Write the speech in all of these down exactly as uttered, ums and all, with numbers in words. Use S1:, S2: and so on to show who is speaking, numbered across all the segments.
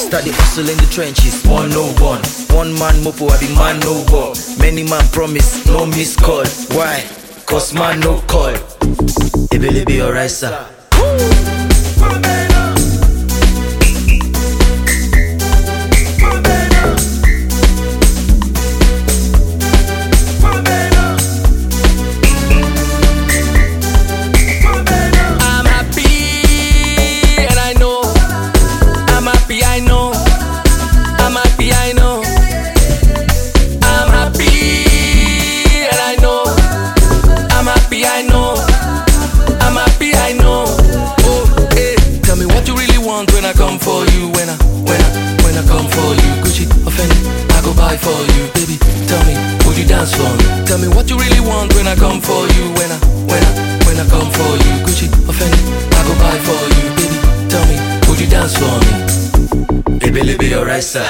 S1: Start the hustle in the trenches, one no one. One man mopo, I be man no war. Many man promise, no miss call. Why? Cause man no call. Ebele be alright, sir.
S2: When I come for you, when I, when I, when I come for you, Gucci or Fendi, I go buy for you, baby. Tell me, would you dance for me? Tell me what you really want when I come for you, when I, when I, when I come for you, Gucci or Fendi, I go buy for you, baby. Tell me, would you dance for me?
S1: Baby, let be alright, sir.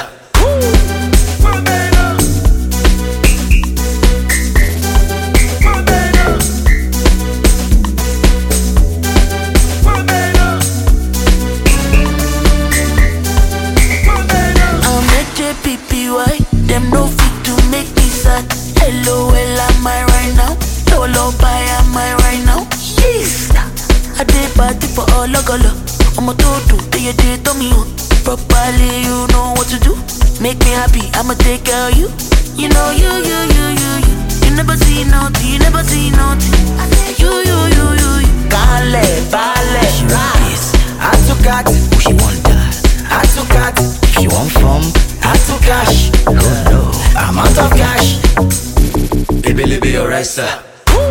S3: Them no fit to make me sad. Hello, well, am I right now? Lolo, bye, am I right now? Yes. I did party for all of color. I'm a toto, they a day to me. Properly, you know what to do. Make me happy, I'ma take care of you. You know, you, you, you, you, you. You never see nothing, you never see nothing. I say, you, you, you, you, you.
S1: Kale, bale, rise. I took cat, she want that. I took cat, she want from. I took cash, no, no, I'm out of cash. Baby, let be alright, sir.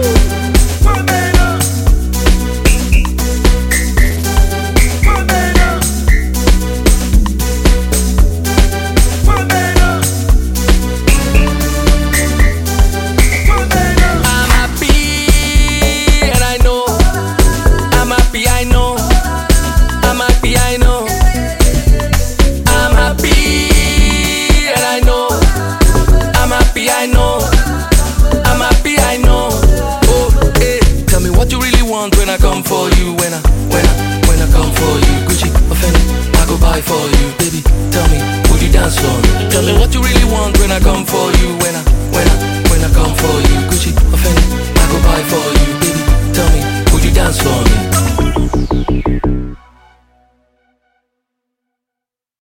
S2: When I come for you, when I, when I, when I come for you, Gucci or Fendi, I go buy for you, baby. Tell me, would you dance for me? Tell me what you really want when I come for you, when I, when I, when I come for you, Gucci or Fendi, I go buy for you, baby. Tell me, would you dance for me?